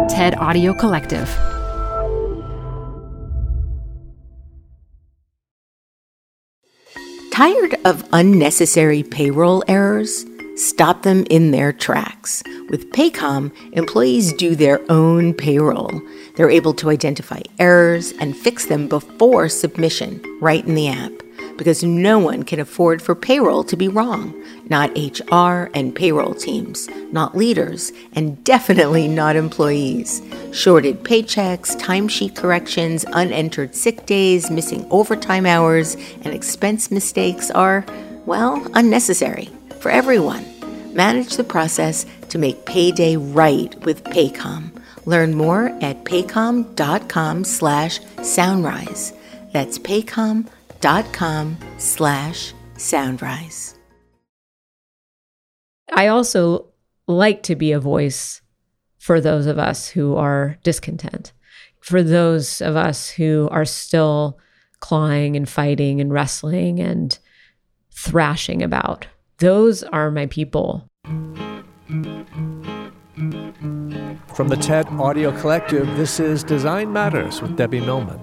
TED Audio Collective. Tired of unnecessary payroll errors? Stop them in their tracks. With Paycom, employees do their own payroll. They're able to identify errors and fix them before submission, right in the app. Because no one can afford for payroll to be wrong. Not HR and payroll teams, not leaders, and definitely not employees. Shorted paychecks, timesheet corrections, unentered sick days, missing overtime hours, and expense mistakes are, well, unnecessary for everyone. Manage the process to make payday right with Paycom. Learn more at paycom.com/soundrise. That's paycom.com/soundrise. I also like to be a voice for those of us who are discontent, for those of us who are still clawing and fighting and wrestling and thrashing about. Those are my people. From the TED Audio Collective, this is Design Matters with Debbie Millman.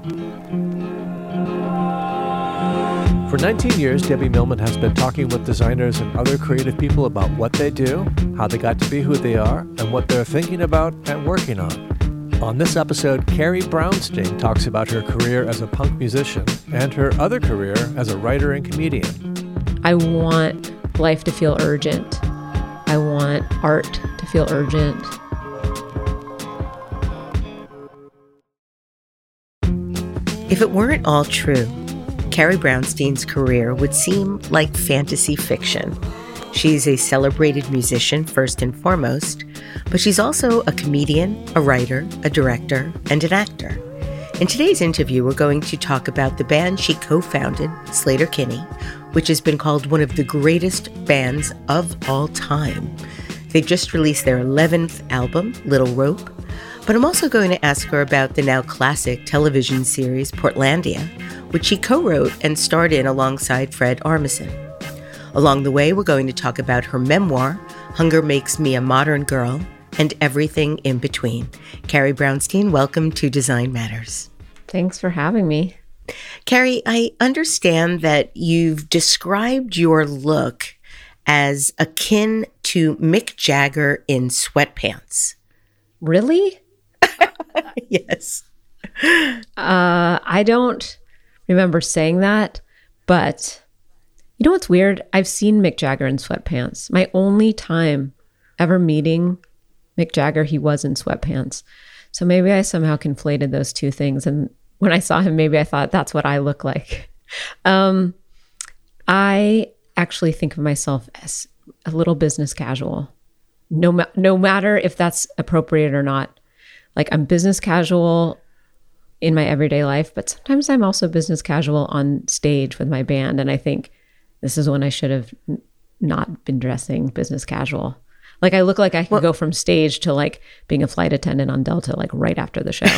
For 19 years, Debbie Millman has been talking with designers and other creative people about what they do, how they got to be who they are, and what they're thinking about and working on. On this episode, Carrie Brownstein talks about her career as a punk musician and her other career as a writer and comedian. I want life to feel urgent. I want art to feel urgent. If it weren't all true, Carrie Brownstein's career would seem like fantasy fiction. She's a celebrated musician first and foremost, but she's also a comedian, a writer, a director, and an actor. In today's interview, we're going to talk about the band she co-founded, Sleater-Kinney, which has been called one of the greatest bands of all time. They've just released their 11th album, Little Rope, but I'm also going to ask her about the now classic television series Portlandia, which she co-wrote and starred in alongside Fred Armisen. Along the way, we're going to talk about her memoir, Hunger Makes Me a Modern Girl, and everything in between. Carrie Brownstein, welcome to Design Matters. Thanks for having me. Carrie, I understand that you've described your look as akin to Mick Jagger in sweatpants. Really? Yes. I don't remember saying that, but you know what's weird? I've seen Mick Jagger in sweatpants. My only time ever meeting Mick Jagger, he was in sweatpants. So maybe I somehow conflated those two things. And when I saw him, maybe I thought that's what I look like. I actually think of myself as a little business casual, no matter if that's appropriate or not. Like, I'm business casual in my everyday life, but sometimes I'm also business casual on stage with my band. And I think this is when I should have not been dressing business casual. Like, I look like I could go from stage to like being a flight attendant on Delta, like right after the show.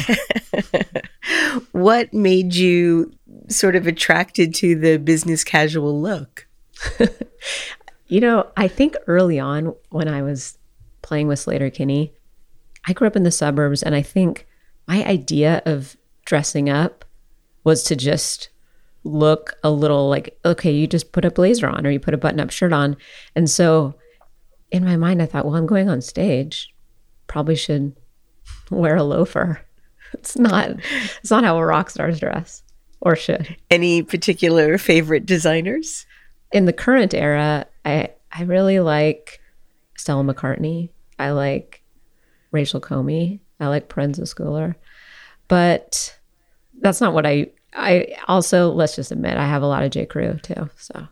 What made you sort of attracted to the business casual look? You know, I think early on when I was playing with Sleater-Kinney, I grew up in the suburbs, and I think my idea of dressing up was to just look a little like, okay, you just put a blazer on or you put a button-up shirt on. And so in my mind, I thought, well, I'm going on stage, probably should wear a loafer. It's not how a rock stars dress, or should. Any particular favorite designers? In the current era, I really like Stella McCartney. I like Rachel Comey. I like Parenza Schooler. But that's not what I also, let's just admit, I have a lot of J. Crew too, so.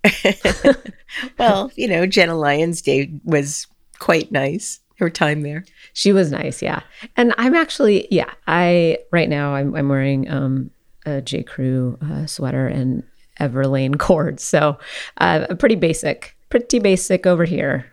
Well, you know, Jenna Lyons Day was quite nice, her time there. She was nice, yeah. And I'm actually, right now I'm wearing a J. Crew sweater and Everlane cords. So pretty basic over here.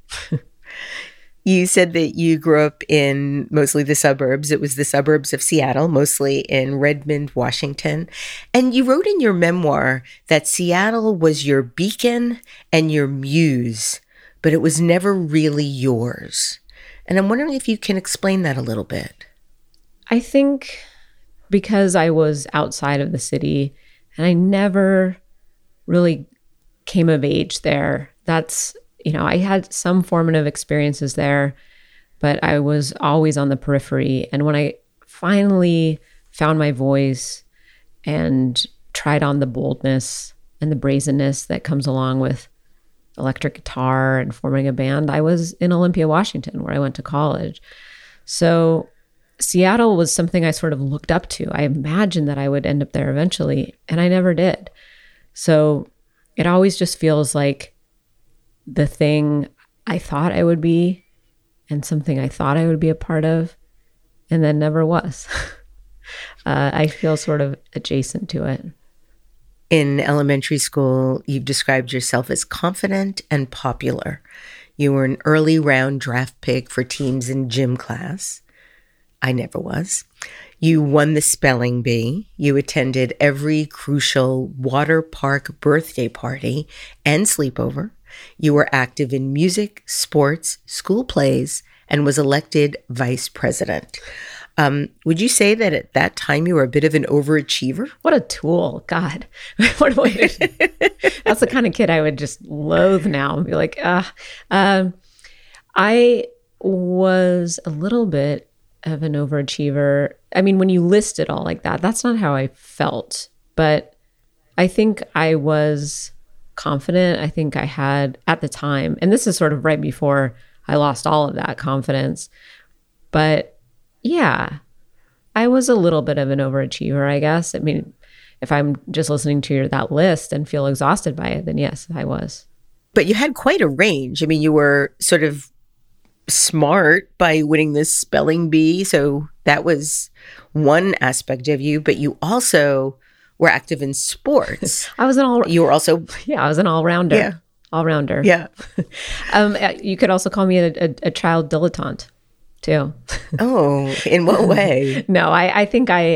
You said that you grew up in mostly the suburbs. It was the suburbs of Seattle, mostly in Redmond, Washington. And you wrote in your memoir that Seattle was your beacon and your muse, but it was never really yours. And I'm wondering if you can explain that a little bit. I think because I was outside of the city and I never really came of age there, that's, I had some formative experiences there, but I was always on the periphery. And when I finally found my voice and tried on the boldness and the brazenness that comes along with electric guitar and forming a band, I was in Olympia, Washington, where I went to college. So Seattle was something I sort of looked up to. I imagined that I would end up there eventually, and I never did. So it always just feels like the thing I thought I would be and something I thought I would be a part of, and then never was. I feel sort of adjacent to it. In elementary school, you've described yourself as confident and popular. You were an early round draft pick for teams in gym class. I never was. You won the spelling bee. You attended every crucial water park birthday party and sleepover. You were active in music, sports, school plays, and was elected vice president. Would you say that at that time you were a bit of an overachiever? What a tool. God. What a way That's the kind of kid I would just loathe now and be like, I was a little bit of an overachiever. I mean, when you list it all like that, that's not how I felt. But I think I was confident. I think I had at the time, and this is sort of right before I lost all of that confidence. But yeah, I was a little bit of an overachiever, I guess. I mean, if I'm just listening to that list and feel exhausted by it, then yes, I was. But you had quite a range. I mean, you were sort of smart by winning this spelling bee. So that was one aspect of you, but you also were active in sports. I was an all-rounder. Yeah. All-rounder. Yeah. You could also call me a child dilettante too. Oh, in what way? No, I think I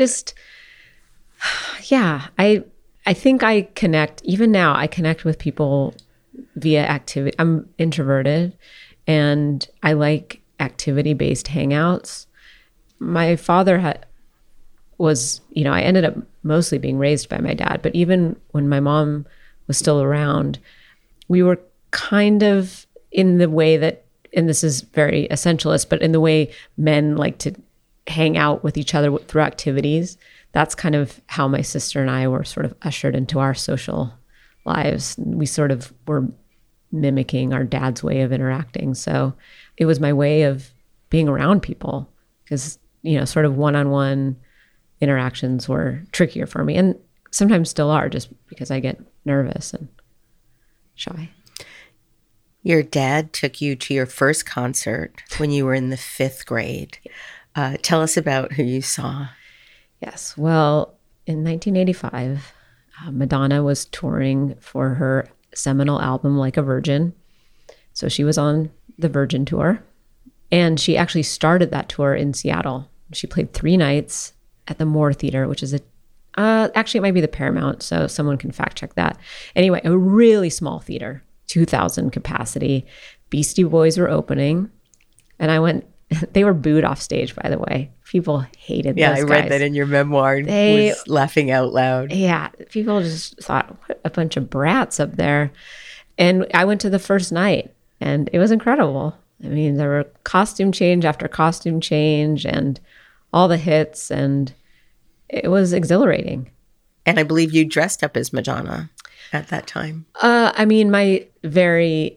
think I connect, even now, I connect with people via activity. I'm introverted and I like activity-based hangouts. My father was, I ended up mostly being raised by my dad, but even when my mom was still around, we were kind of in the way that, and this is very essentialist, but in the way men like to hang out with each other through activities. That's kind of how my sister and I were sort of ushered into our social lives. We sort of were mimicking our dad's way of interacting. So it was my way of being around people because, sort of one-on-one interactions were trickier for me and sometimes still are just because I get nervous and shy. Your dad took you to your first concert when you were in the 5th grade. Tell us about who you saw. Yes. Well, in 1985, Madonna was touring for her seminal album, Like a Virgin. So she was on the Virgin tour. And she actually started that tour in Seattle. She played 3 nights at the Moore Theater, which is actually it might be the Paramount, so someone can fact check that. Anyway, a really small theater, 2,000 capacity. Beastie Boys were opening. And I went, they were booed off stage, by the way. People hated those guys. Yeah, I read that in your memoir. They was laughing out loud. Yeah, people just thought, what a bunch of brats up there. And I went to the first night, and it was incredible. I mean, there were costume change after costume change and all the hits, and it was exhilarating. And I believe you dressed up as Madonna at that time. I mean, my very,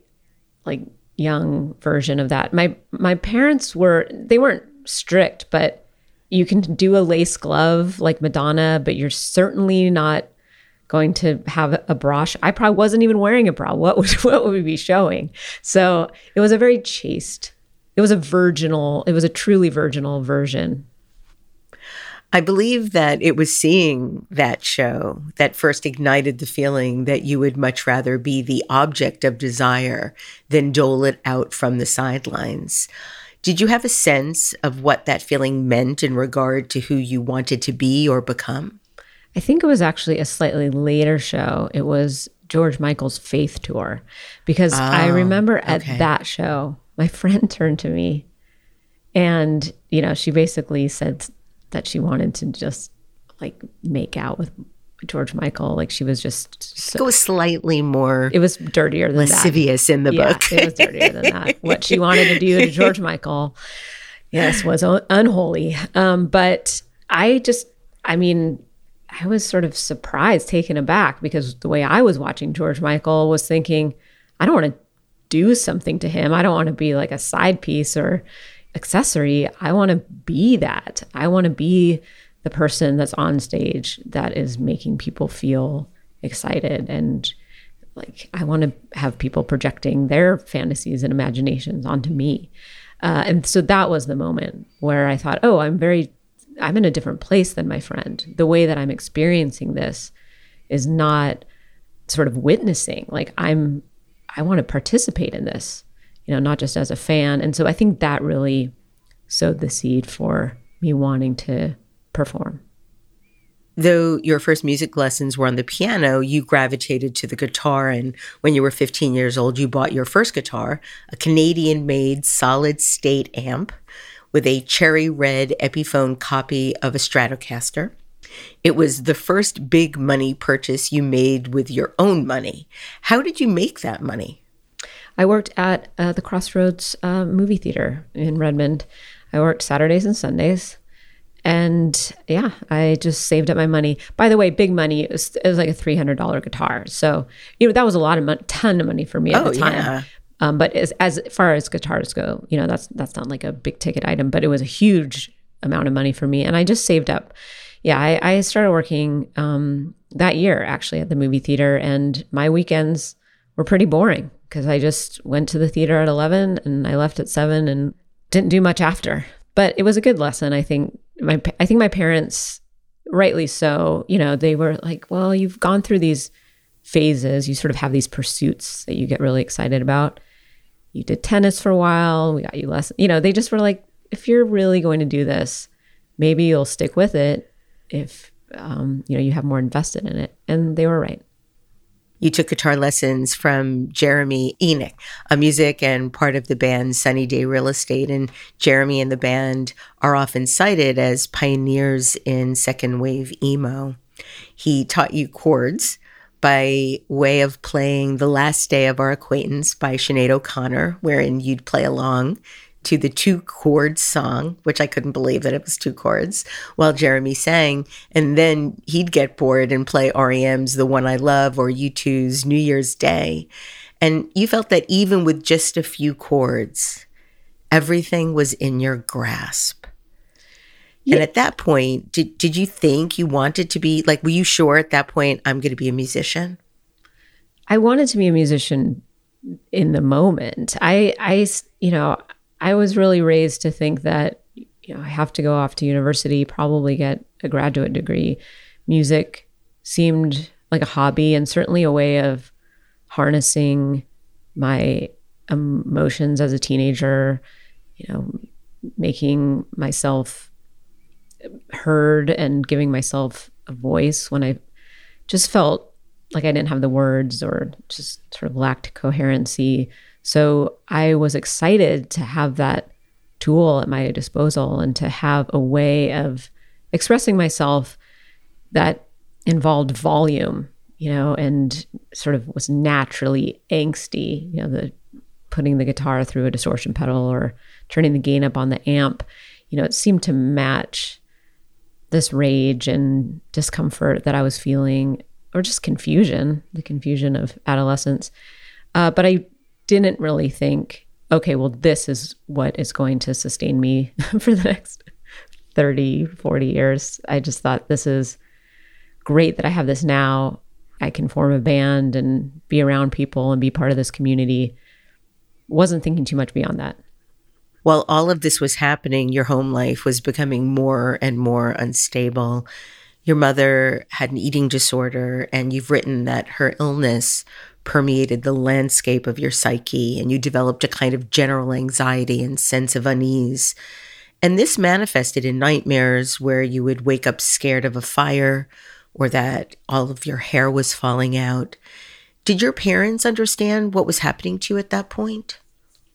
young version of that. My parents they weren't strict, but you can do a lace glove like Madonna, but you're certainly not going to have a bra. I probably wasn't even wearing a bra. What would we be showing? So it was a very chaste, it was a truly virginal version. I believe that it was seeing that show that first ignited the feeling that you would much rather be the object of desire than dole it out from the sidelines. Did you have a sense of what that feeling meant in regard to who you wanted to be or become? I think it was actually a slightly later show. It was George Michael's Faith Tour, because I remember at that show, my friend turned to me and, she basically said that she wanted to just like make out with George Michael. Like she was just it was slightly more. It was dirtier than lascivious in the book. It was dirtier than that. What she wanted to do to George Michael, yes, was unholy. But I was sort of surprised, taken aback, because the way I was watching George Michael was thinking, I don't want to do something to him. I don't want to be like a side piece or accessory. I want to be that. I want to be the person that's on stage that is making people feel excited. And like, I want to have people projecting their fantasies and imaginations onto me. And so that was the moment where I thought, oh, I'm in a different place than my friend. The way that I'm experiencing this is not sort of witnessing. Like I want to participate in this, not just as a fan. And so I think that really sowed the seed for me wanting to perform. Though your first music lessons were on the piano, you gravitated to the guitar. And when you were 15 years old, you bought your first guitar, a Canadian-made solid-state amp with a cherry red Epiphone copy of a Stratocaster. It was the first big money purchase you made with your own money. How did you make that money? I worked at the Crossroads movie theater in Redmond. I worked Saturdays and Sundays. And yeah, I just saved up my money. By the way, big money, it was like a $300 guitar. So, that was a lot of money, ton of money for me at the time. Yeah. But as far as guitars go, that's not like a big ticket item, but it was a huge amount of money for me. And I just saved up. Yeah, I started working that year actually at the movie theater, and my weekends were pretty boring because I just went to the theater at 11 and I left at 7 and didn't do much after. But it was a good lesson. I think my parents, rightly so, they were like, well, you've gone through these phases. You sort of have these pursuits that you get really excited about. You did tennis for a while. We got you lessons. They just were like, if you're really going to do this, maybe you'll stick with it if, you have more invested in it. And they were right. You took guitar lessons from Jeremy Enigk, a music and part of the band Sunny Day Real Estate. And Jeremy and the band are often cited as pioneers in second wave emo. He taught you chords by way of playing The Last Day of Our Acquaintance by Sinead O'Connor, wherein you'd play along to the 2-chord song, which I couldn't believe that it was 2 chords, while Jeremy sang. And then he'd get bored and play REM's The One I Love or U2's New Year's Day. And you felt that even with just a few chords, everything was in your grasp. Yeah. And at that point, did you think you wanted to be, like, were you sure at that point, I'm going to be a musician? I wanted to be a musician in the moment. I was really raised to think that, I have to go off to university, probably get a graduate degree. Music seemed like a hobby and certainly a way of harnessing my emotions as a teenager, making myself heard and giving myself a voice when I just felt like I didn't have the words or just sort of lacked coherency. So I was excited to have that tool at my disposal and to have a way of expressing myself that involved volume, and sort of was naturally angsty, the putting the guitar through a distortion pedal or turning the gain up on the amp, it seemed to match this rage and discomfort that I was feeling, or just confusion, the confusion of adolescence. But I didn't really think, okay, well, this is what is going to sustain me for the next 30, 40 years. I just thought, this is great that I have this now. I can form a band and be around people and be part of this community. Wasn't thinking too much beyond that. While all of this was happening, your home life was becoming more and more unstable. Your mother had an eating disorder, and you've written that her illness permeated the landscape of your psyche, and you developed a kind of general anxiety and sense of unease. And this manifested in nightmares where you would wake up scared of a fire or that all of your hair was falling out. Did your parents understand what was happening to you at that point?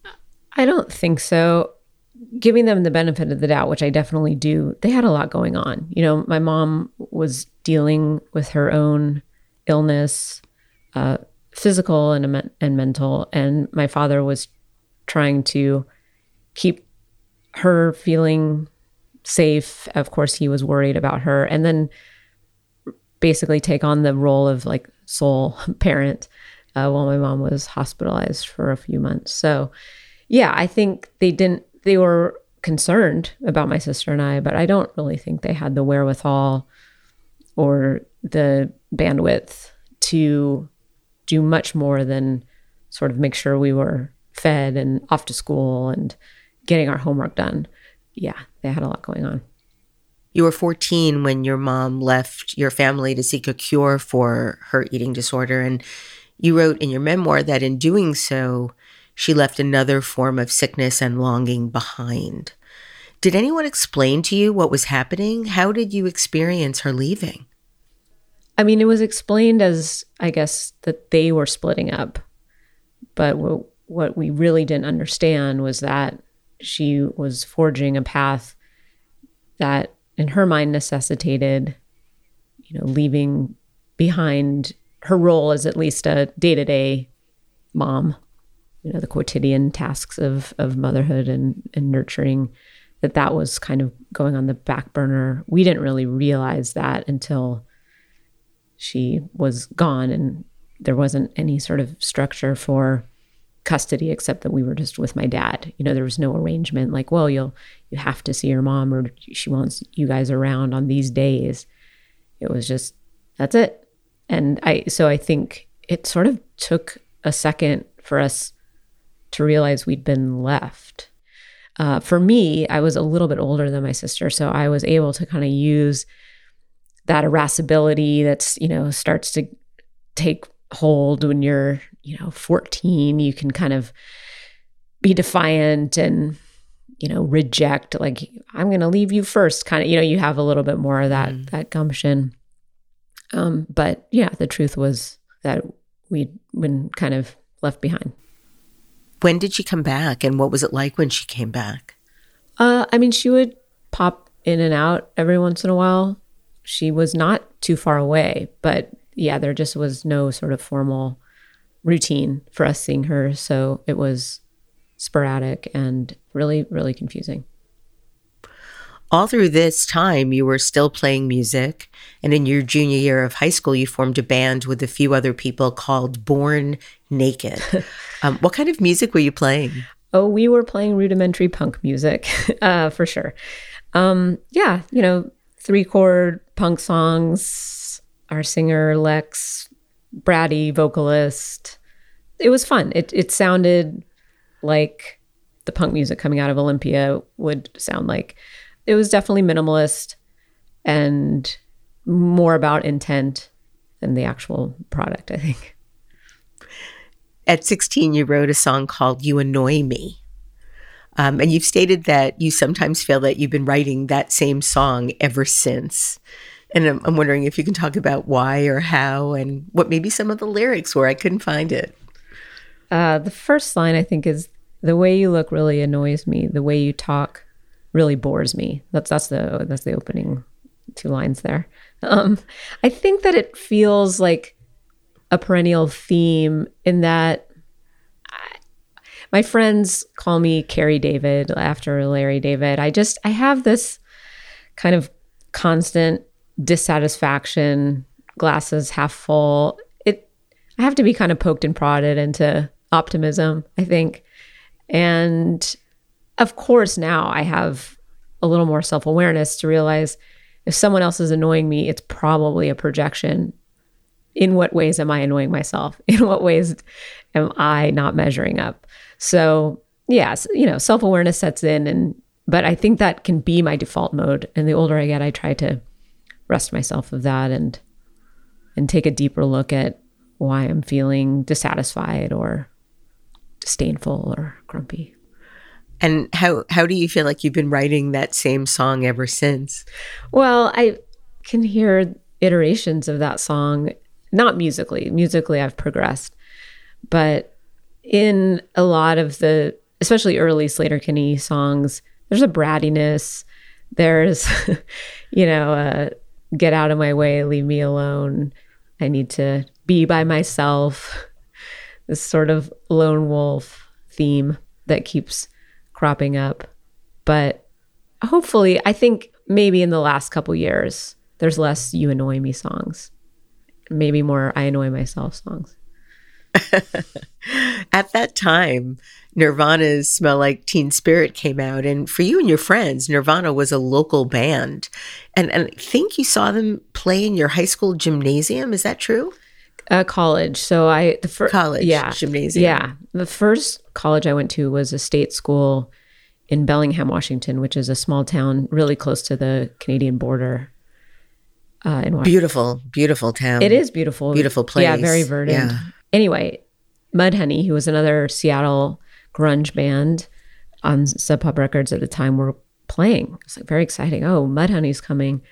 I don't think so. Giving them the benefit of the doubt, which I definitely do, they had a lot going on. You know, my mom was dealing with her own illness, physical and mental, and my father was trying to keep her feeling safe. Of course, he was worried about her, and then basically take on the role of like sole parent while my mom was hospitalized for a few months. So, yeah, I think they were concerned about my sister and I, but I don't really think they had the wherewithal or the bandwidth to do much more than sort of make sure we were fed and off to school and getting our homework done. Yeah, they had a lot going on. You were 14 when your mom left your family to seek a cure for her eating disorder. And you wrote in your memoir that in doing so, she left another form of sickness and longing behind. Did anyone explain to you what was happening? How did you experience her leaving? I mean, it was explained as, I guess, that they were splitting up. But what we really didn't understand was that she was forging a path that, in her mind, necessitated, leaving behind her role as at least a day-to-day mom. The quotidian tasks of motherhood and nurturing, that was kind of going on the back burner. We didn't really realize that until she was gone and there wasn't any sort of structure for custody except that we were just with my dad. There was no arrangement like, well, you have to see your mom or she wants you guys around on these days. It was just, that's it. And I think it sort of took a second for us to realize we'd been left. For me, I was a little bit older than my sister, so I was able to kind of use that irascibility that's, starts to take hold when you're, 14. You can kind of be defiant and, reject, like, I'm going to leave you first, kind of, you have a little bit more of that gumption. But yeah, the truth was that we'd been kind of left behind. When did she come back, and what was it like when she came back? She would pop in and out every once in a while. She was not too far away, but yeah, there just was no sort of formal routine for us seeing her. So it was sporadic and really, really confusing. All through this time, you were still playing music, and in your junior year of high school, you formed a band with a few other people called Born Naked. What kind of music were you playing? Oh, we were playing rudimentary punk music, for sure. 3-chord punk songs. Our singer, Lex, bratty vocalist. It was fun. It sounded like the punk music coming out of Olympia would sound like. It was definitely minimalist and more about intent than the actual product, I think. At 16, you wrote a song called You Annoy Me. And you've stated that you sometimes feel that you've been writing that same song ever since. And I'm wondering if you can talk about why or how and what maybe some of the lyrics were. I couldn't find it. The first line, I think, is, the way you look really annoys me. The way you talk really bores me. That's the opening 2 lines there. I think that it feels like a perennial theme in that my friends call me Carrie David after Larry David. I have this kind of constant dissatisfaction, glasses half full. I have to be kind of poked and prodded into optimism, I think. And of course, now I have a little more self-awareness to realize if someone else is annoying me, it's probably a projection. In what ways am I annoying myself? In what ways am I not measuring up? So, yes, self-awareness sets in, but I think that can be my default mode. And the older I get, I try to rest myself of that and take a deeper look at why I'm feeling dissatisfied or disdainful or grumpy. And how do you feel like you've been writing that same song ever since? Well, I can hear iterations of that song, not musically. Musically, I've progressed. But in a lot of the especially early Sleater-Kinney songs, there's a brattiness. There's, get out of my way, leave me alone. I need to be by myself. This sort of lone wolf theme that keeps cropping up. But hopefully, I think maybe in the last couple years, there's less You Annoy Me songs, maybe more I Annoy Myself songs. At that time, Nirvana's Smell Like Teen Spirit came out. And for you and your friends, Nirvana was a local band. And I think you saw them play in your high school gymnasium. Is that true? College. So college gymnasium. Yeah. The first college I went to was a state school in Bellingham, Washington, which is a small town really close to the Canadian border. In Washington. Beautiful, beautiful town. It is beautiful. Beautiful place. Yeah, very verdant. Yeah. Anyway, Mudhoney, who was another Seattle grunge band on Sub Pop Records at the time, were playing. It's like very exciting. Oh, Mudhoney's coming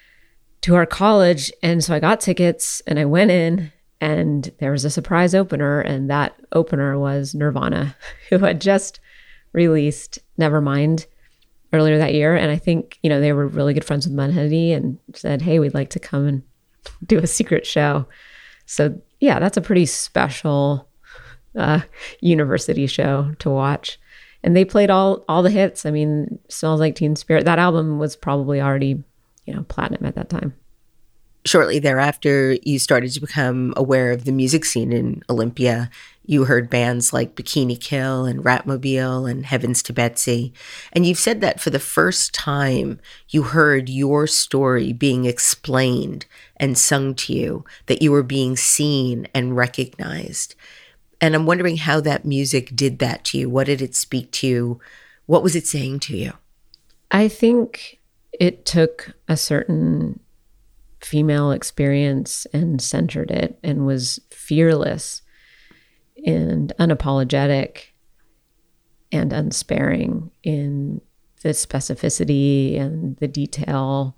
to our college. And so I got tickets and I went in and there was a surprise opener. And that opener was Nirvana, who had just released Nevermind earlier that year. And I think, they were really good friends with Mudhoney and said, hey, we'd like to come and do a secret show. So yeah, that's a pretty special university show to watch. And they played all the hits. I mean, Smells Like Teen Spirit. That album was probably already, platinum at that time. Shortly thereafter, you started to become aware of the music scene in Olympia. You heard bands like Bikini Kill and Ratmobile and Heavens to Betsy. And you've said that for the first time, you heard your story being explained and sung to you, that you were being seen and recognized. And I'm wondering how that music did that to you. What did it speak to you? What was it saying to you? I think it took a certain female experience and centered it and was fearless and unapologetic and unsparing in the specificity and the detail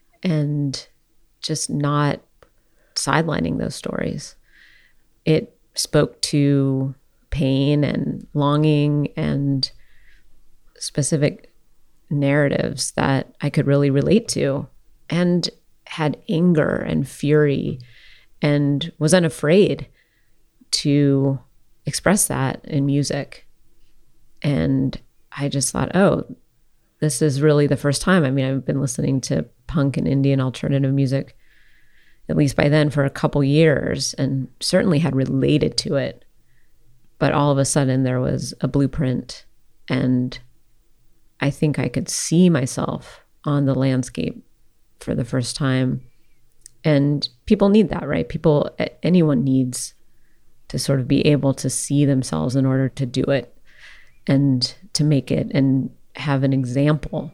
and just not sidelining those stories. It spoke to pain and longing and specific narratives that I could really relate to, and had anger and fury and was unafraid to express that in music. And I just thought, oh, this is really the first time. I mean, I've been listening to punk and indie and alternative music, at least by then, for a couple years, and certainly had related to it. But all of a sudden there was a blueprint, and I think I could see myself on the landscape for the first time. And people need that, right? Anyone needs to sort of be able to see themselves in order to do it and to make it and have an example.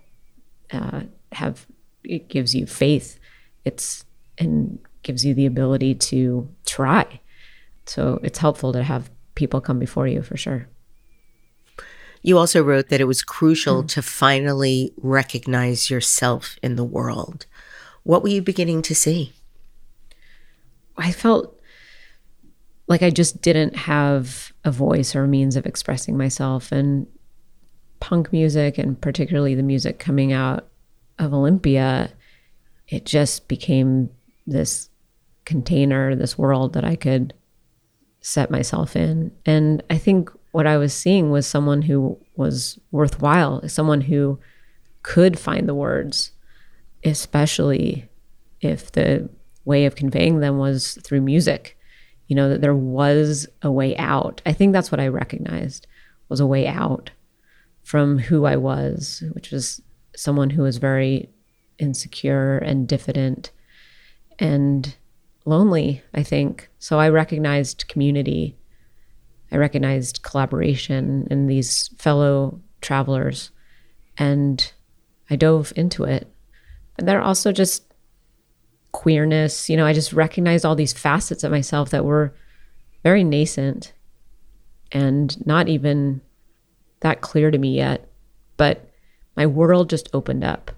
It gives you faith. And gives you the ability to try. So it's helpful to have people come before you, for sure. You also wrote that it was crucial to finally recognize yourself in the world. What were you beginning to see? I felt like I just didn't have a voice or a means of expressing myself. And punk music, and particularly the music coming out of Olympia, it just became this container, this world that I could set myself in. And I think what I was seeing was someone who was worthwhile, someone who could find the words, especially if the way of conveying them was through music, that there was a way out. I think that's what I recognized, was a way out from who I was, which was someone who was very insecure and diffident and lonely, I think. So I recognized community. I recognized collaboration in these fellow travelers, and I dove into it. And then also just queerness. I just recognized all these facets of myself that were very nascent and not even that clear to me yet. But my world just opened up.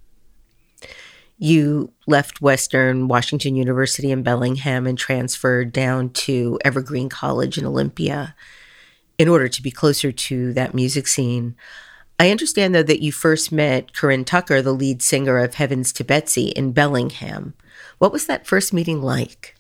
You left Western Washington University in Bellingham and transferred down to Evergreen College in Olympia. in order to be closer to that music scene. I understand, though, that you first met Corinne Tucker, the lead singer of Heavens to Betsy, in Bellingham. What was that first meeting like?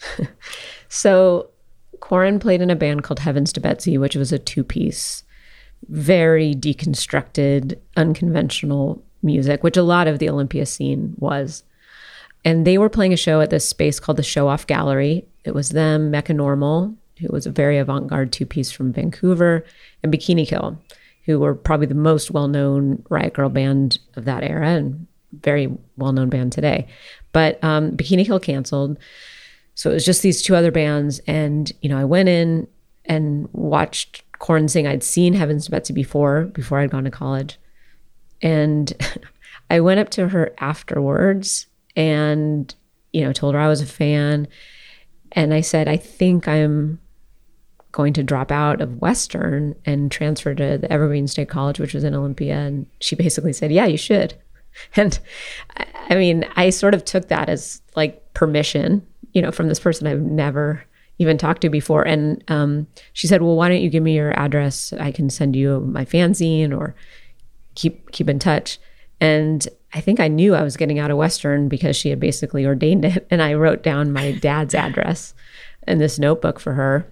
So Corinne played in a band called Heavens to Betsy, which was a two-piece, very deconstructed, unconventional music, which a lot of the Olympia scene was. And they were playing a show at this space called the Show Off Gallery. It was them, Mecca Normal, who was a very avant-garde two-piece from Vancouver, and Bikini Kill, who were probably the most well-known Riot Grrrl band of that era and very well-known band today. But Bikini Kill canceled. So it was just these two other bands. And, I went in and watched Corinne sing. I'd seen Heavens to Betsy before I'd gone to college. And I went up to her afterwards and, told her I was a fan. And I said, I think I'm going to drop out of Western and transfer to the Evergreen State College, which was in Olympia. And she basically said, yeah, you should. And I mean, I sort of took that as like permission, from this person I've never even talked to before. And she said, well, why don't you give me your address? I can send you my fanzine or keep in touch. And I think I knew I was getting out of Western because she had basically ordained it. And I wrote down my dad's address in this notebook for her.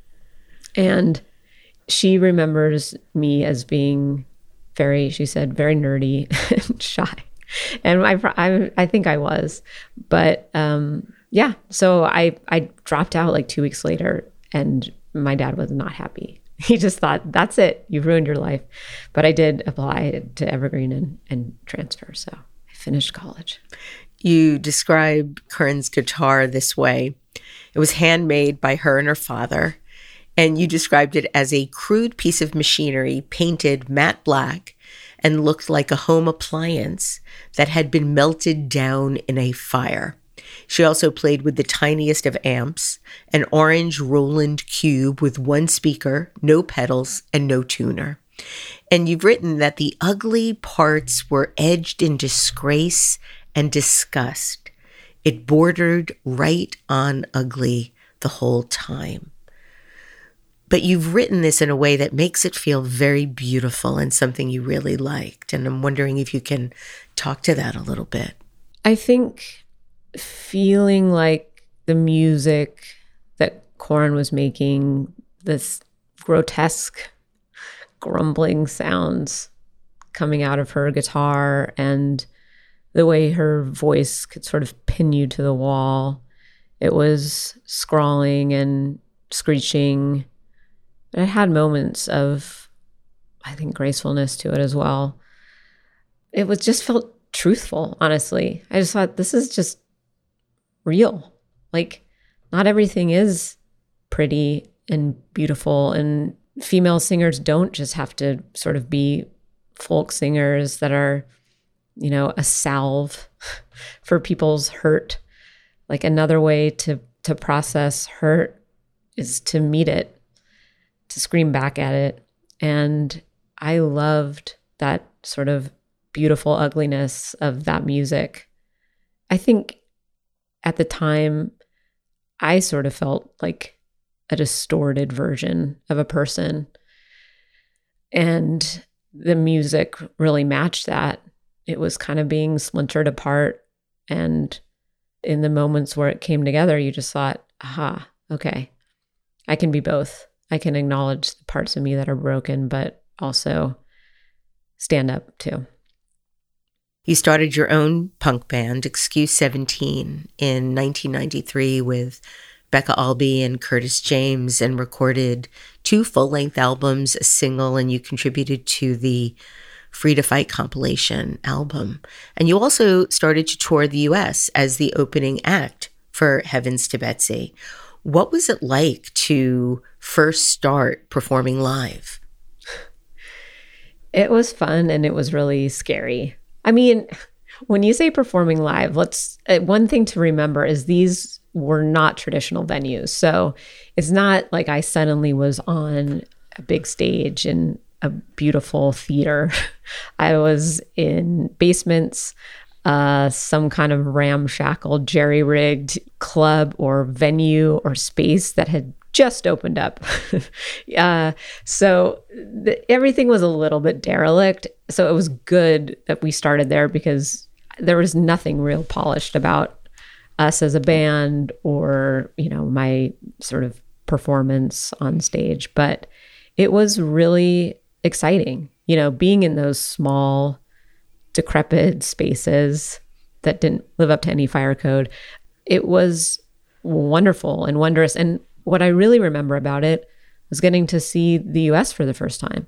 And she remembers me as being she said, very nerdy and shy. And I think I was. But yeah, so I dropped out like 2 weeks later, and my dad was not happy. He just thought, that's it, you've ruined your life. But I did apply to Evergreen and transfer, so I finished college. You describe Corinne's guitar this way. It was handmade by her and her father. And you described it as a crude piece of machinery painted matte black and looked like a home appliance that had been melted down in a fire. She also played with the tiniest of amps, an orange Roland Cube with one speaker, no pedals, and no tuner. And you've written that the ugly parts were edged in disgrace and disgust. It bordered right on ugly the whole time. But you've written this in a way that makes it feel very beautiful and something you really liked. And I'm wondering if you can talk to that a little bit. I think feeling like the music that Corinne was making, this grotesque grumbling sounds coming out of her guitar and the way her voice could sort of pin you to the wall. It was scrawling and screeching. It had moments of, I think, gracefulness to it as well. It was just felt truthful, honestly. I just thought, this is just real. Like, not everything is pretty and beautiful, and female singers don't just have to sort of be folk singers that are, a salve for people's hurt. Like, another way to process hurt is to meet it, to scream back at it. And I loved that sort of beautiful ugliness of that music. I think at the time, I sort of felt like a distorted version of a person. And the music really matched that. It was kind of being splintered apart. And in the moments where it came together, you just thought, aha, okay, I can be both. I can acknowledge the parts of me that are broken, but also stand up too. You started your own punk band, Excuse 17, in 1993 with Becca Albee and Curtis James, and recorded 2 full-length albums, a single, and you contributed to the Free to Fight compilation album. And you also started to tour the U.S. as the opening act for Heavens to Betsy. What was it like to first start performing live? It was fun, and it was really scary. I mean, when you say performing live, one thing to remember is these were not traditional venues. So it's not like I suddenly was on a big stage in a beautiful theater. I was in basements, some kind of ramshackle, jerry-rigged club or venue or space that had just opened up. So everything was a little bit derelict. So it was good that we started there because there was nothing real polished about us as a band or, my sort of performance on stage. But it was really exciting, being in those small, decrepit spaces that didn't live up to any fire code. It was wonderful and wondrous. And what I really remember about it was getting to see the US for the first time.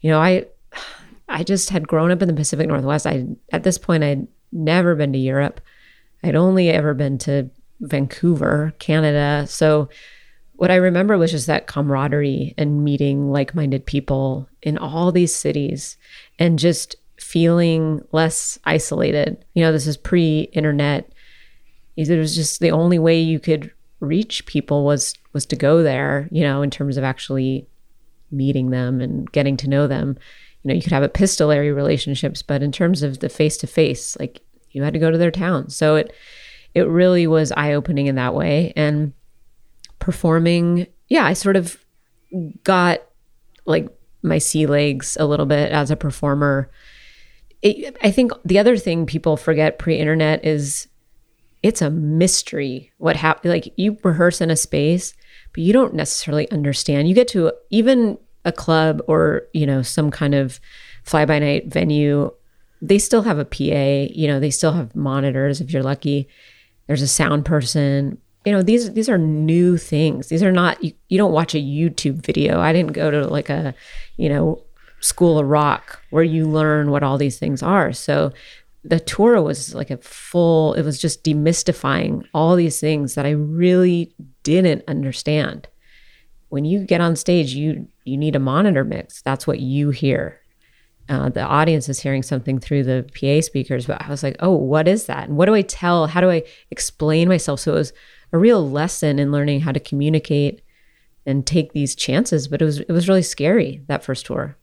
I just had grown up in the Pacific Northwest. At this point, I'd never been to Europe. I'd only ever been to Vancouver, Canada. So what I remember was just that camaraderie and meeting like-minded people in all these cities and just feeling less isolated. This is pre-internet. It was just the only way you could reach people was to go there, in terms of actually meeting them and getting to know them. You could have epistolary relationships, but in terms of the face-to-face, like you had to go to their town. So it really was eye-opening in that way. And performing, I sort of got like my sea legs a little bit as a performer. I think the other thing people forget pre-internet is it's a mystery what happened. Like you rehearse in a space, but you don't necessarily understand. You get to even a club or, some kind of fly-by-night venue, they still have a PA, they still have monitors if you're lucky. There's a sound person. These are new things. These are not, you don't watch a YouTube video. I didn't go to like a, School of Rock where you learn what all these things are. So the tour was like it was just demystifying all these things that I really didn't understand. When you get on stage, you need a monitor mix. That's what you hear. The audience is hearing something through the PA speakers, but I was like, oh, what is that? And what do I tell? How do I explain myself? So it was a real lesson in learning how to communicate and take these chances. But it was really scary, that first tour.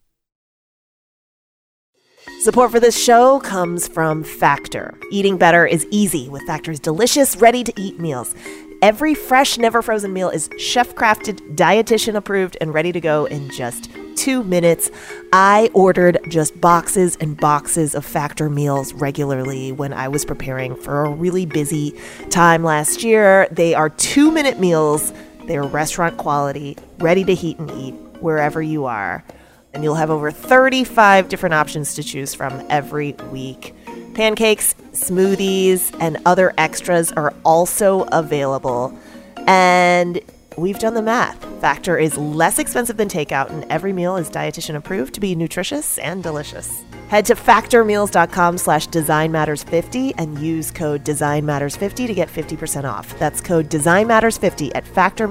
Support for this show comes from Factor. Eating better is easy with Factor's delicious, ready-to-eat meals. Every fresh, never frozen meal is chef-crafted, dietitian-approved, and ready to go in just 2 minutes. I ordered just boxes and boxes of Factor meals regularly when I was preparing for a really busy time last year. They are 2-minute meals. They're restaurant quality, ready to heat and eat wherever you are. And you'll have over 35 different options to choose from every week. Pancakes, smoothies, and other extras are also available. And we've done the math. Factor is less expensive than takeout, and every meal is dietitian approved to be nutritious and delicious. Head to factormeals.com/designmatters50 and use code designmatters50 to get 50% off. That's code designmatters50 at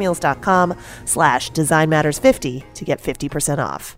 factormeals.com/designmatters50 to get 50% off.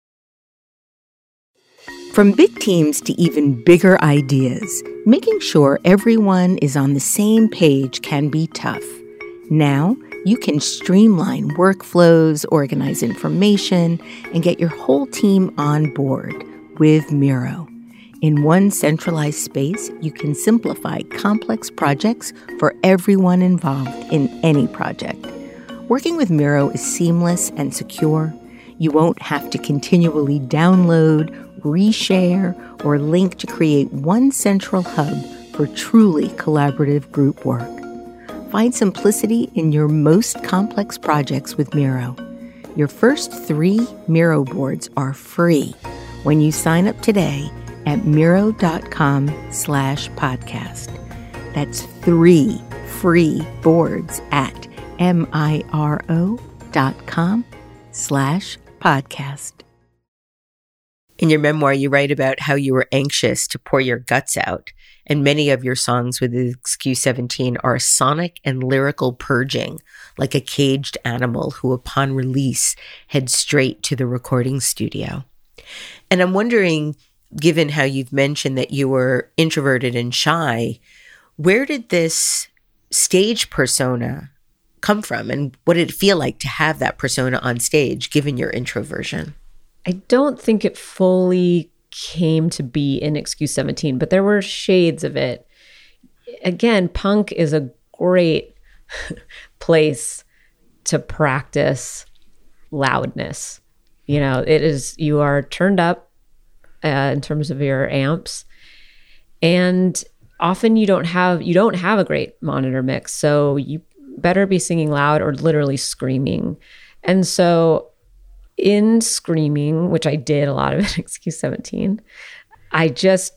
From big teams to even bigger ideas, making sure everyone is on the same page can be tough. Now, you can streamline workflows, organize information, and get your whole team on board with Miro. In one centralized space, you can simplify complex projects for everyone involved in any project. Working with Miro is seamless and secure. You won't have to continually download, reshare, or link to create one central hub for truly collaborative group work. Find simplicity in your most complex projects with Miro. Your first 3 Miro boards are free when you sign up today at Miro.com/podcast. That's 3 free boards at Miro.com/podcast. In your memoir, you write about how you were anxious to pour your guts out, and many of your songs with XQ17 are sonic and lyrical purging, like a caged animal who, upon release, heads straight to the recording studio. And I'm wondering, given how you've mentioned that you were introverted and shy, where did this stage persona come from, and what did it feel like to have that persona on stage, given your introversion? I don't think it fully came to be in XQ17, but there were shades of it. Again, punk is a great place to practice loudness. You know, you are turned up in terms of your amps, and often you don't have a great monitor mix, so you better be singing loud or literally screaming. And so in screaming, which I did a lot of it in XQ17, I just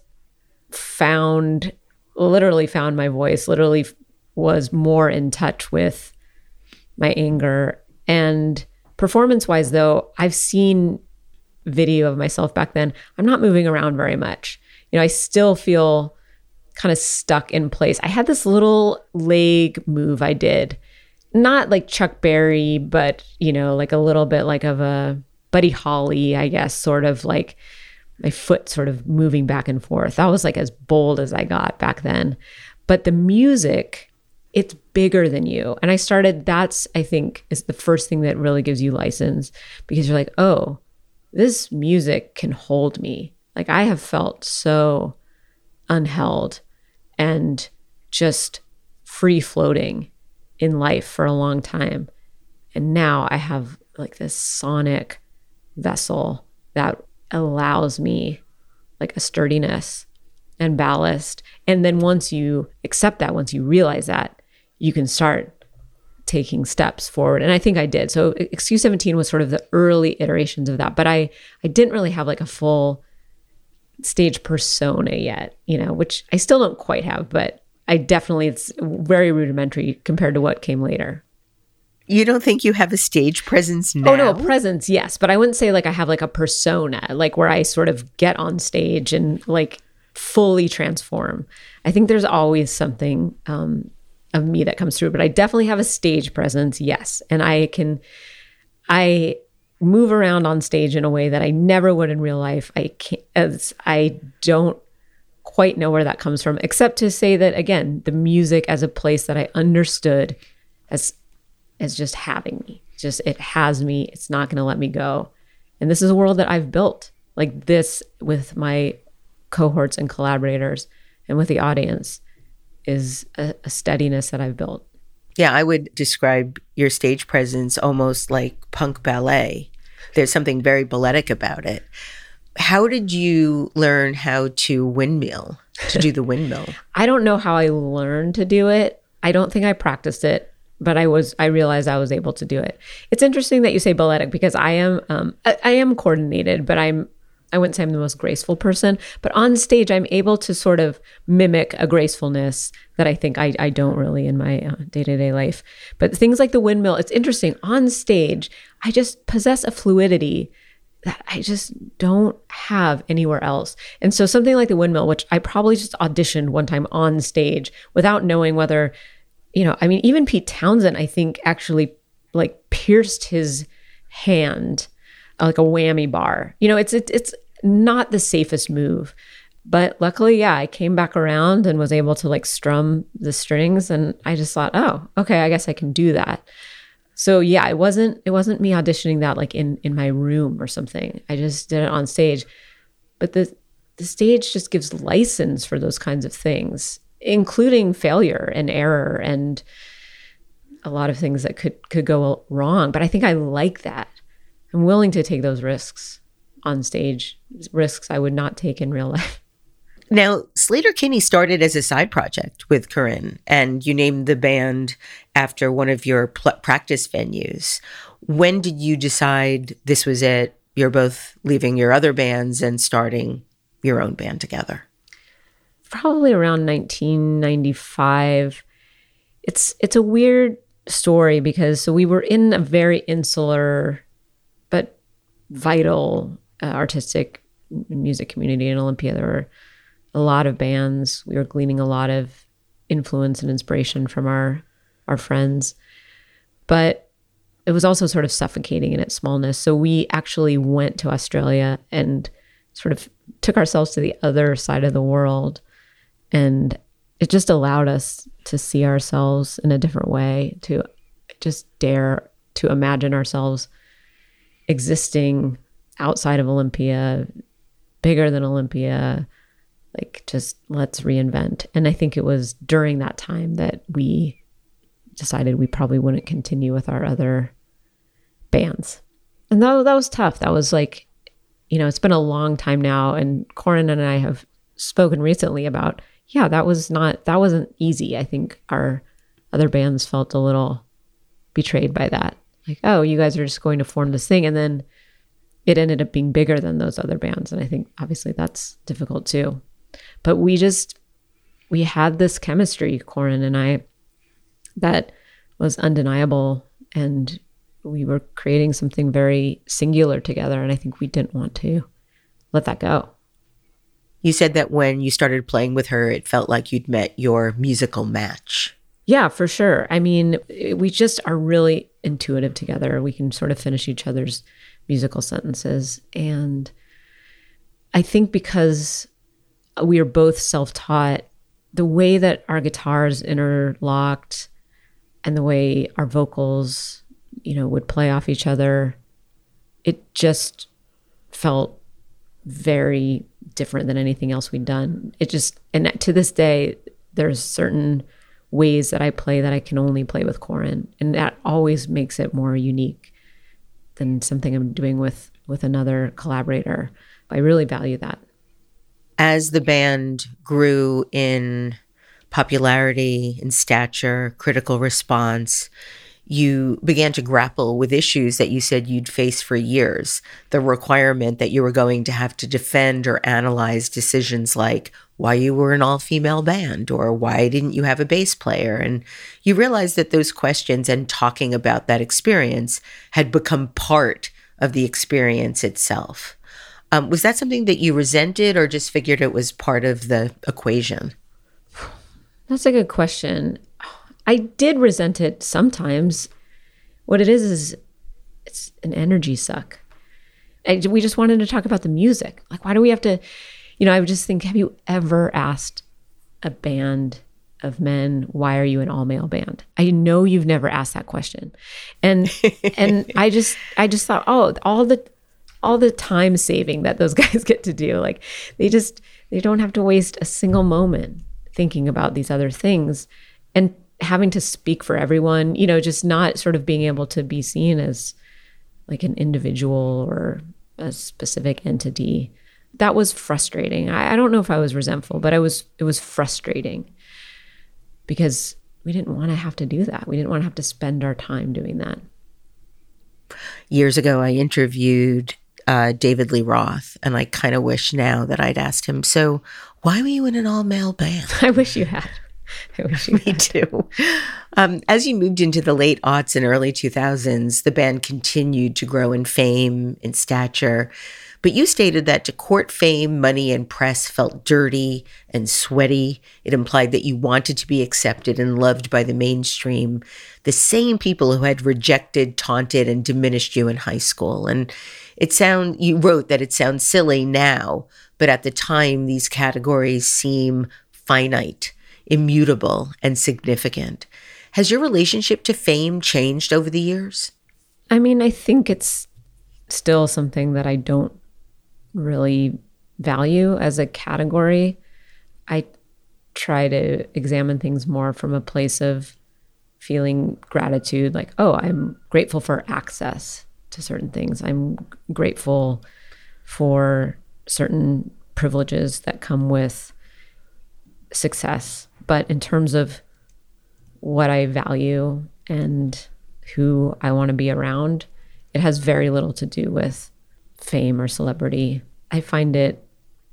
literally found my voice, literally was more in touch with my anger. And performance-wise, though, I've seen video of myself back then. I'm not moving around very much. You know, I still feel kind of stuck in place. I had this little leg move I did, not like Chuck Berry, but, you know, like a little bit like of a Buddy Holly, I guess, sort of like my foot sort of moving back and forth. That was like as bold as I got back then. But the music, it's bigger than you. And that's, I think, is the first thing that really gives you license, because you're like, oh, this music can hold me. Like, I have felt so unheld and just free floating in life for a long time. And now I have like this sonic vessel that allows me like a sturdiness and ballast. And then once you accept that, once you realize that, you can start taking steps forward. And I think I did. So XQ17 was sort of the early iterations of that, but I didn't really have like a full stage persona yet, you know, which I still don't quite have, but I definitely, it's very rudimentary compared to what came later. You don't think you have a stage presence now? Oh, no, a presence, yes. But I wouldn't say like I have like a persona, like where I sort of get on stage and like fully transform. I think there's always something of me that comes through, but I definitely have a stage presence, yes. And I move around on stage in a way that I never would in real life. I don't quite know where that comes from, except to say that, again, the music as a place that I understood as just having me. Just, it has me. It's not going to let me go. And this is a world that I've built like this with my cohorts and collaborators and with the audience is a steadiness that I've built. Yeah, I would describe your stage presence almost like punk ballet. There's something very balletic about it. How did you learn how to windmill, to do the windmill? I don't know how I learned to do it. I don't think I practiced it, but I realized I was able to do it. It's interesting that you say balletic, because I am coordinated, but I wouldn't say I'm the most graceful person, but on stage, I'm able to sort of mimic a gracefulness that I think I don't really in my day-to-day life. But things like the windmill, it's interesting. On stage, I just possess a fluidity that I just don't have anywhere else. And so something like the windmill, which I probably just auditioned one time on stage without knowing whether, you know, I mean, even Pete Townsend, I think, actually like pierced his hand like a whammy bar. You know, it's not the safest move, but luckily, yeah, I came back around and was able to like strum the strings, and I just thought, oh, okay, I guess I can do that. So yeah, it wasn't me auditioning that like in my room or something. I just did it on stage. But the stage just gives license for those kinds of things, including failure and error and a lot of things that could go wrong. But I think I like that. I'm willing to take those risks on stage, risks I would not take in real life. Now, Sleater-Kinney started as a side project with Corinne, and you named the band after one of your practice venues. When did you decide this was it? You're both leaving your other bands and starting your own band together. Probably around 1995. It's a weird story because so we were in a very insular but vital artistic music community in Olympia. There were a lot of bands. We were gleaning a lot of influence and inspiration from our friends. But it was also sort of suffocating in its smallness. So we actually went to Australia and sort of took ourselves to the other side of the world. And it just allowed us to see ourselves in a different way, to just dare to imagine ourselves existing outside of Olympia, bigger than Olympia, like just let's reinvent. And I think it was during that time that we decided we probably wouldn't continue with our other bands. And that was tough. That was like, it's been a long time now. And Corin and I have spoken recently about, that wasn't easy. I think our other bands felt a little betrayed by that. Like, oh, you guys are just going to form this thing. And then it ended up being bigger than those other bands. And I think obviously that's difficult too. But we had this chemistry, Corin and I, that was undeniable. And we were creating something very singular together. And I think we didn't want to let that go. You said that when you started playing with her, it felt like you'd met your musical match. Yeah, for sure. I mean, we just are really intuitive together. We can sort of finish each other's musical sentences. And I think because we are both self-taught, the way that our guitars interlocked and the way our vocals, would play off each other, it just felt very different than anything else we'd done. And to this day, there's certain ways that I play that I can only play with Corin. And that always makes it more unique than something I'm doing with another collaborator. I really value that. As the band grew in popularity, in stature, critical response, you began to grapple with issues that you said you'd face for years. The requirement that you were going to have to defend or analyze decisions like why you were an all-female band or why didn't you have a bass player? And you realized that those questions and talking about that experience had become part of the experience itself. Was that something that you resented or just figured it was part of the equation? That's a good question. I did resent it sometimes. What it is it's an energy suck. We just wanted to talk about the music. Like, why do we have to, I would just think, have you ever asked a band of men, why are you an all-male band? I know you've never asked that question. And I just thought, oh, all the time saving that those guys get to do, like they don't have to waste a single moment thinking about these other things and having to speak for everyone, just not sort of being able to be seen as like an individual or a specific entity. That was frustrating. I don't know if I was resentful, but it was frustrating because we didn't want to have to do that. We didn't want to have to spend our time doing that. Years ago, I interviewed David Lee Roth, and I kind of wish now that I'd asked him, so why were you in an all-male band? I wish you had. Me too. As you moved into the late aughts and early 2000s, the band continued to grow in fame, in stature. But you stated that to court fame, money, and press felt dirty and sweaty. It implied that you wanted to be accepted and loved by the mainstream, the same people who had rejected, taunted, and diminished you in high school. And you wrote that it sounds silly now, but at the time, these categories seem finite, immutable, and significant. Has your relationship to fame changed over the years? I mean, I think it's still something that I don't really value as a category. I try to examine things more from a place of feeling gratitude, like, oh, I'm grateful for access to certain things. I'm grateful for certain privileges that come with success. But in terms of what I value and who I want to be around, it has very little to do with fame or celebrity. I find it,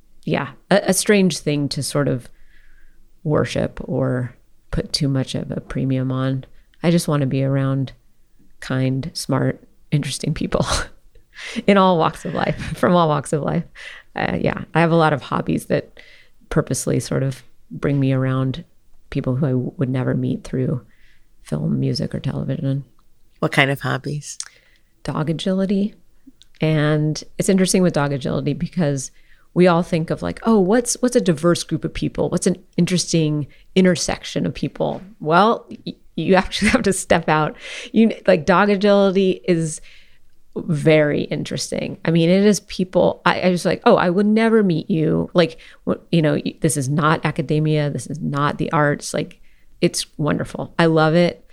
a strange thing to sort of worship or put too much of a premium on. I just want to be around kind, smart, interesting people in all walks of life, from all walks of life. I have a lot of hobbies that purposely sort of bring me around people who I would never meet through film, music, or television. What kind of hobbies? Dog agility. And it's interesting with dog agility because we all think of like, oh, what's a diverse group of people? What's an interesting intersection of people? Well, you actually have to step out. Dog agility is very interesting. I mean, it is people, I just like, oh, I would never meet you. Like, this is not academia. This is not the arts. Like, it's wonderful. I love it.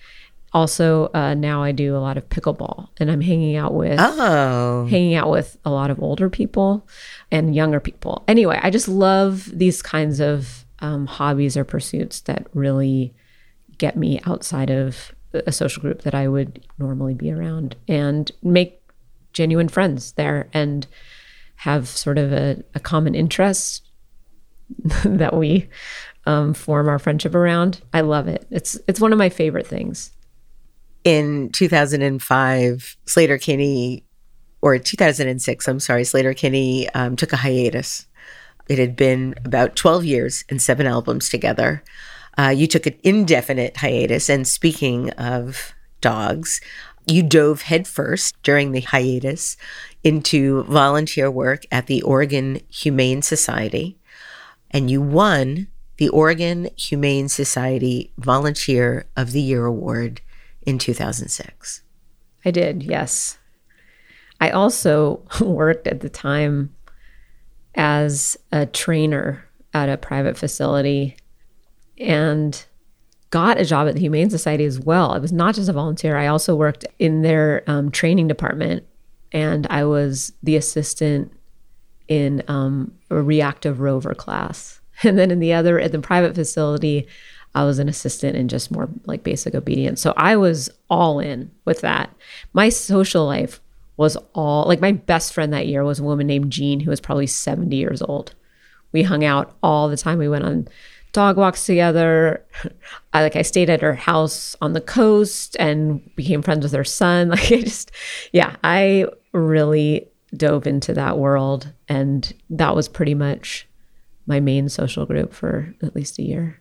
Also, now I do a lot of pickleball, and I'm hanging out with a lot of older people and younger people. Anyway, I just love these kinds of hobbies or pursuits that really get me outside of a social group that I would normally be around, and make genuine friends there and have sort of a common interest that we form our friendship around. I love it. It's one of my favorite things. In 2005, Sleater-Kinney, or 2006, I'm sorry, Sleater-Kinney took a hiatus. It had been about 12 years and 7 albums together. You took an indefinite hiatus. And speaking of dogs, you dove headfirst during the hiatus into volunteer work at the Oregon Humane Society. And you won the Oregon Humane Society Volunteer of the Year Award in 2006. I did, yes. I also worked at the time as a trainer at a private facility and got a job at the Humane Society as well. I was not just a volunteer. I also worked in their training department, and I was the assistant in a reactive rover class. And then at the private facility, I was an assistant in just more like basic obedience. So I was all in with that. My social life was all, like my best friend that year was a woman named Jean, who was probably 70 years old. We hung out all the time. We went on dog walks together. I stayed at her house on the coast and became friends with her son. I really dove into that world. And that was pretty much my main social group for at least a year.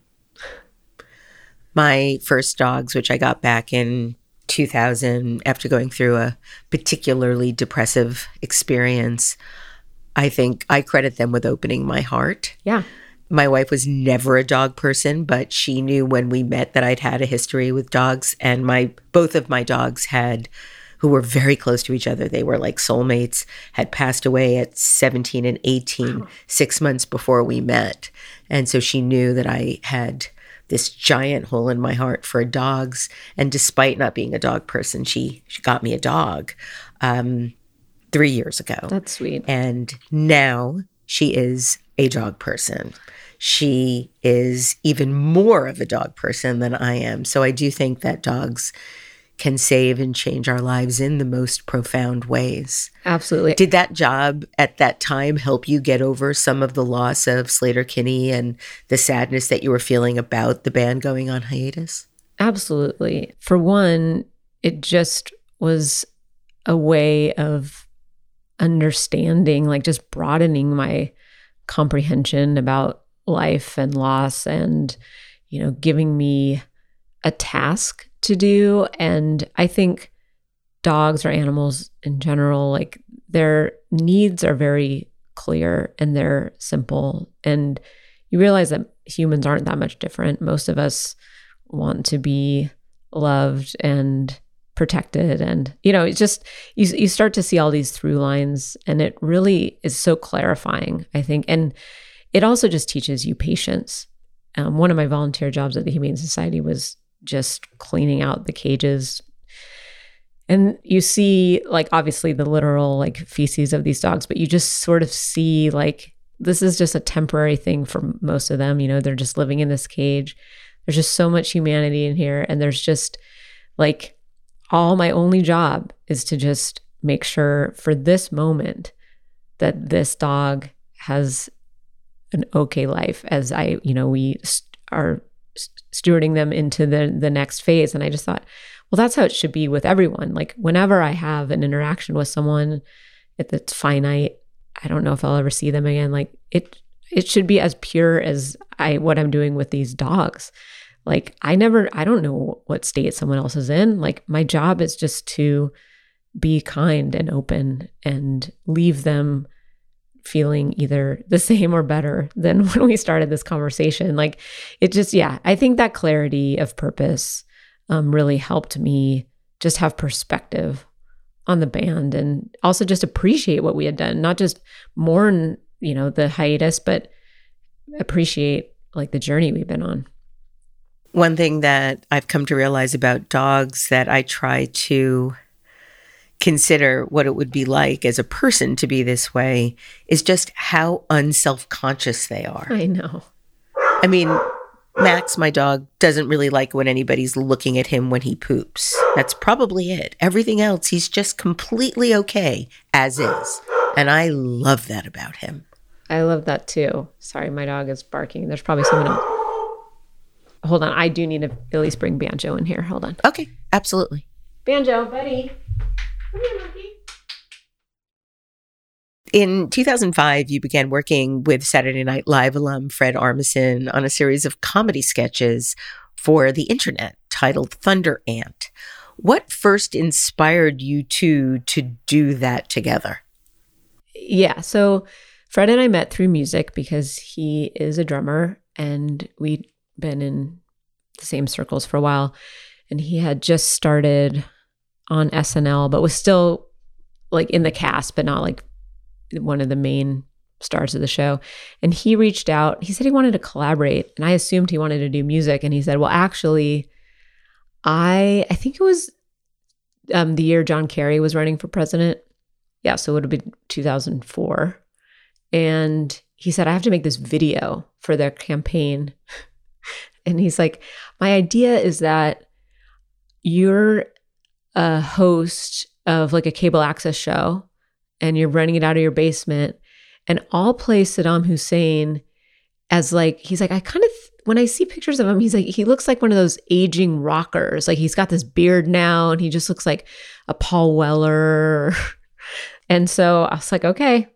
My first dogs, which I got back in 2000 after going through a particularly depressive experience, I think I credit them with opening my heart. Yeah. My wife was never a dog person, but she knew when we met that I'd had a history with dogs, and both of my dogs who were very close to each other, they were like soulmates, had passed away at 17 and 18, 6 months before we met. And so she knew that I had this giant hole in my heart for dogs. And despite not being a dog person, she got me a dog 3 years ago. That's sweet. And now she is a dog person. She is even more of a dog person than I am. So I do think that dogs can save and change our lives in the most profound ways. Absolutely. Did that job at that time help you get over some of the loss of Sleater-Kinney and the sadness that you were feeling about the band going on hiatus? Absolutely. For one, it just was a way of understanding, like just broadening my comprehension about life and loss, and, giving me a task to do. And I think dogs or animals in general, like their needs are very clear and they're simple. And you realize that humans aren't that much different. Most of us want to be loved and protected. And, it's just, you start to see all these through lines, and it really is so clarifying, I think. And it also just teaches you patience. One of my volunteer jobs at the Humane Society was just cleaning out the cages. And you see, like, obviously the literal, like, feces of these dogs, but you just sort of see, like, this is just a temporary thing for most of them. They're just living in this cage. There's just so much humanity in here. And there's just, like, my only job is to just make sure for this moment that this dog has an okay life as we are stewarding them into the next phase. And I just thought, well, that's how it should be with everyone. Like, whenever I have an interaction with someone that's finite, I don't know if I'll ever see them again. Like, it should be as pure as what I'm doing with these dogs. Like, I don't know what state someone else is in. Like, my job is just to be kind and open and leave them feeling either the same or better than when we started this conversation. Like, it just, I think that clarity of purpose really helped me just have perspective on the band, and also just appreciate what we had done, not just mourn, the hiatus, but appreciate, like, the journey we've been on. One thing that I've come to realize about dogs that I try to consider what it would be like as a person to be this way is just how unself-conscious they are. I know. I mean, Max, my dog, doesn't really like when anybody's looking at him when he poops. That's probably it. Everything else, he's just completely okay as is. And I love that about him. I love that too. Sorry, my dog is barking. There's probably someone else. Hold on. I do need to at least bring Banjo in here. Hold on. Okay, absolutely. Banjo, buddy. Come here, monkey. In 2005, you began working with Saturday Night Live alum Fred Armisen on a series of comedy sketches for the internet titled Thunder Ant. What first inspired you two to do that together? Yeah, so Fred and I met through music because he is a drummer and we'd been in the same circles for a while. And he had just started on SNL, but was still like in the cast, but not like one of the main stars of the show. And he reached out. He said he wanted to collaborate. And I assumed he wanted to do music. And he said, well, actually, I think it was the year John Kerry was running for president. Yeah, so it would have been 2004. And he said, I have to make this video for their campaign. And he's like, my idea is that you're a host of like a cable access show and you're running it out of your basement, and I'll play Saddam Hussein as like, he's like, I kind of, when I see pictures of him, he's like, he looks like one of those aging rockers. Like he's got this beard now and he just looks like a Paul Weller. And so I was like, okay.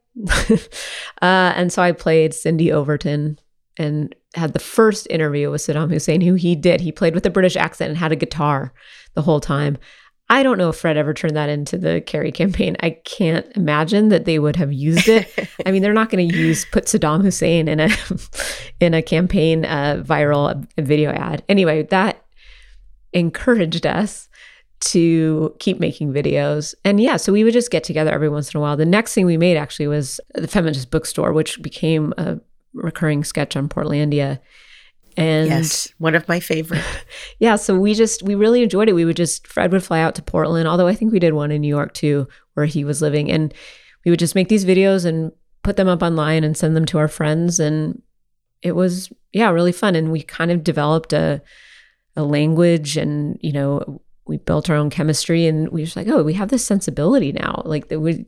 And so I played Cindy Overton and had the first interview with Saddam Hussein, who he played with a British accent and had a guitar the whole time. I don't know if Fred ever turned that into the Kerry campaign. I can't imagine that they would have used it. I mean, they're not going to put Saddam Hussein in a campaign viral video ad. Anyway, that encouraged us to keep making videos. And yeah, so we would just get together every once in a while. The next thing we made actually was the Feminist Bookstore, which became a recurring sketch on Portlandia. And yes, one of my favorite. Yeah, so we really enjoyed it. Fred would fly out to Portland, although I think we did one in New York too, where he was living. And we would just make these videos and put them up online and send them to our friends. And it was, really fun. And we kind of developed a language, and, we built our own chemistry, and we were just like, oh, we have this sensibility now. Like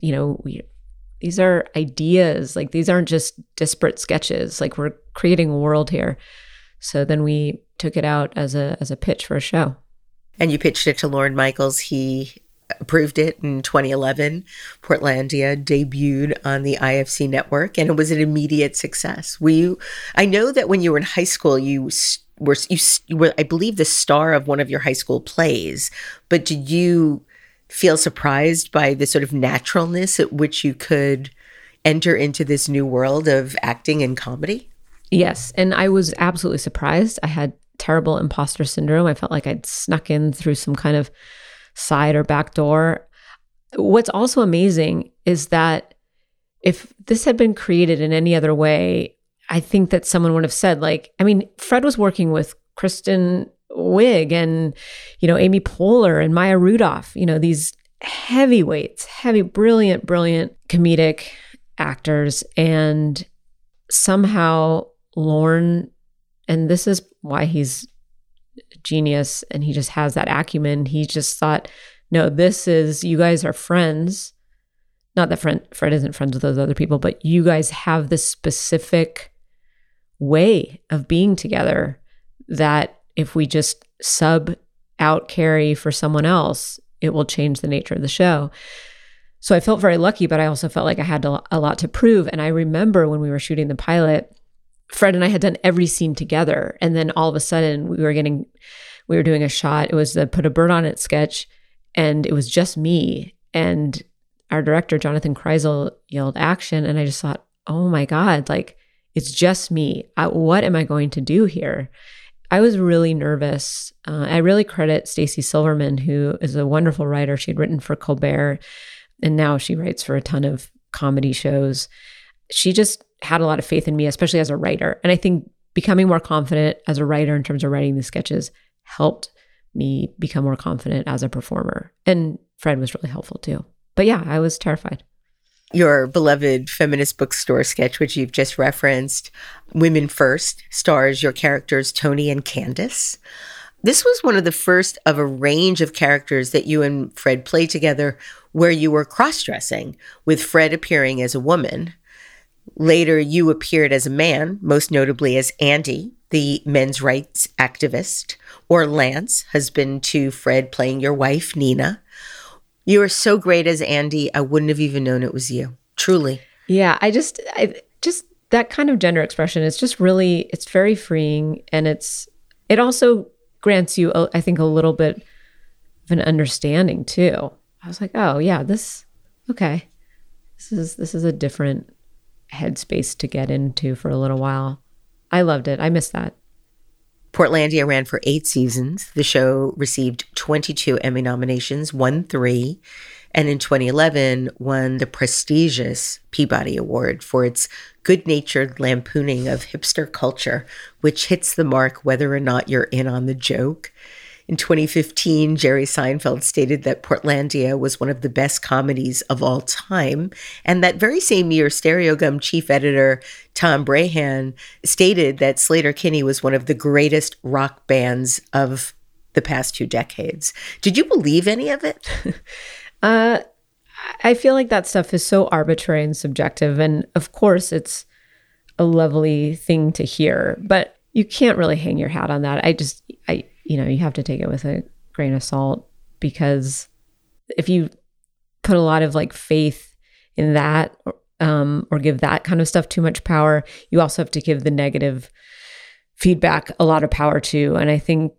these are ideas. Like these aren't just disparate sketches. Like we're creating a world here. So then we took it out as a pitch for a show. And you pitched it to Lorne Michaels. He approved it in 2011. Portlandia debuted on the IFC network, and it was an immediate success. I know that when you were in high school, you were, I believe, the star of one of your high school plays. But did you feel surprised by the sort of naturalness at which you could enter into this new world of acting and comedy? Yes. And I was absolutely surprised. I had terrible imposter syndrome. I felt like I'd snuck in through some kind of side or back door. What's also amazing is that if this had been created in any other way, I think that someone would have said, Fred was working with Kristen Wiig and, Amy Poehler and Maya Rudolph, these heavyweights, brilliant comedic actors. And somehow Lorne, and this is why he's a genius and he just has that acumen, he just thought, no, you guys are friends. Not that Fred isn't friends with those other people, but you guys have this specific way of being together that if we just sub out Kerry for someone else, it will change the nature of the show. So I felt very lucky, but I also felt like I had a lot to prove. And I remember when we were shooting the pilot, Fred and I had done every scene together. And then all of a sudden we were doing a shot. It was the Put a Bird on It sketch. And it was just me. And our director, Jonathan Kreisel, yelled action. And I just thought, oh my God, it's just me. What am I going to do here? I was really nervous. I really credit Stacey Silverman, who is a wonderful writer. She'd written for Colbert, and now she writes for a ton of comedy shows. She just had a lot of faith in me, especially as a writer. And I think becoming more confident as a writer in terms of writing the sketches helped me become more confident as a performer. And Fred was really helpful too. But yeah, I was terrified. Your beloved feminist bookstore sketch, which you've just referenced, Women First, stars your characters Tony and Candace. This was one of the first of a range of characters that you and Fred played together where you were cross-dressing, with Fred appearing as a woman. Later, you appeared as a man, most notably as Andy, the men's rights activist, or Lance, husband to Fred, playing your wife, Nina. You were so great as Andy, I wouldn't have even known it was you. Truly. Yeah, I just that kind of gender expression is just really, it's very freeing. And it also grants you, I think, a little bit of an understanding too. I was like, oh yeah, this is a different headspace to get into for a little while. I loved it. I missed that. Portlandia ran for 8 seasons. The show received 22 Emmy nominations, won 3, and in 2011 won the prestigious Peabody Award for its good-natured lampooning of hipster culture, which hits the mark whether or not you're in on the joke. In 2015, Jerry Seinfeld stated that Portlandia was one of the best comedies of all time. And that very same year, Stereogum chief editor Tom Brahan stated that Sleater-Kinney was one of the greatest rock bands of the past 2 decades. Did you believe any of it? I feel like that stuff is so arbitrary and subjective. And of course, it's a lovely thing to hear, but you can't really hang your hat on that. You have to take it with a grain of salt, because if you put a lot of like faith in that, or give that kind of stuff too much power, you also have to give the negative feedback a lot of power too. And I think,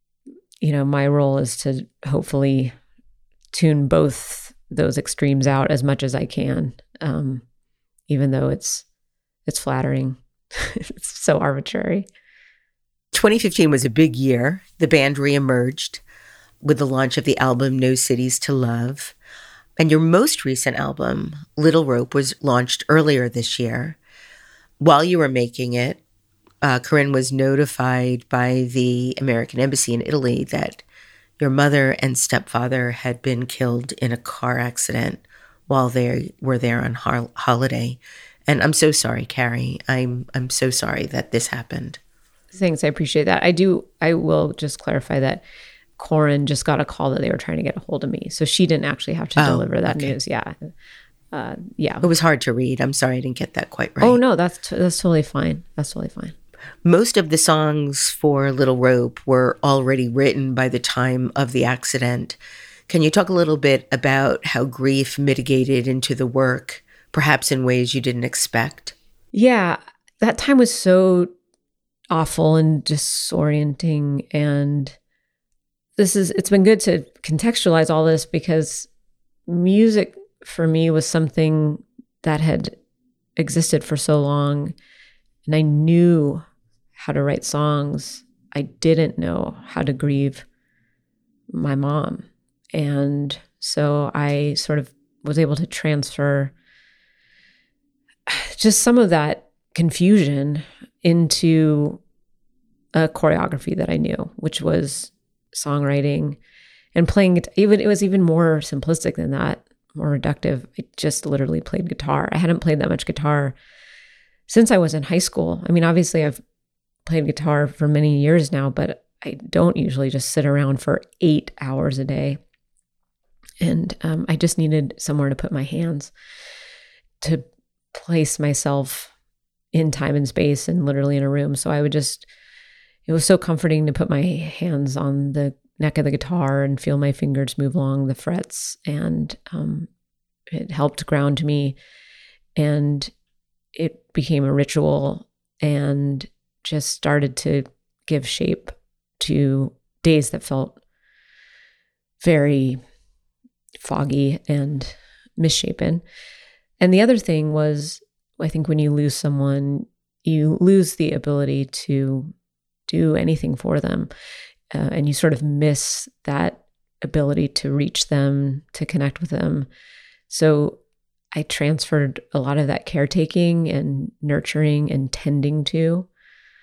my role is to hopefully tune both those extremes out as much as I can, even though it's flattering. It's so arbitrary. 2015 was a big year. The band reemerged with the launch of the album No Cities to Love. And your most recent album, Little Rope, was launched earlier this year. While you were making it, Corinne was notified by the American Embassy in Italy that your mother and stepfather had been killed in a car accident while they were there on holiday. And I'm so sorry, Carrie. I'm so sorry that this happened. Thanks. I appreciate that. I will just clarify that Corinne just got a call that they were trying to get a hold of me. So she didn't actually have to deliver that news. Yeah. It was hard to read. I'm sorry I didn't get that quite right. Oh, no, that's totally fine. That's totally fine. Most of the songs for Little Rope were already written by the time of the accident. Can you talk a little bit about how grief mitigated into the work, perhaps in ways you didn't expect? Yeah, that time was so awful and disorienting. And it's been good to contextualize all this, because music for me was something that had existed for so long, and I knew how to write songs. I didn't know how to grieve my mom. And so I sort of was able to transfer just some of that confusion into a choreography that I knew, which was songwriting and playing it. It was even more simplistic than that, more reductive. I just literally played guitar. I hadn't played that much guitar since I was in high school. I mean, obviously I've played guitar for many years now, but I don't usually just sit around for 8 hours a day. And I just needed somewhere to put my hands, to place myself in time and space and literally in a room. So it was so comforting to put my hands on the neck of the guitar and feel my fingers move along the frets. And it helped ground me, and it became a ritual and just started to give shape to days that felt very foggy and misshapen. And the other thing was, I think when you lose someone, you lose the ability to do anything for them. And you sort of miss that ability to reach them, to connect with them. So I transferred a lot of that caretaking and nurturing and tending to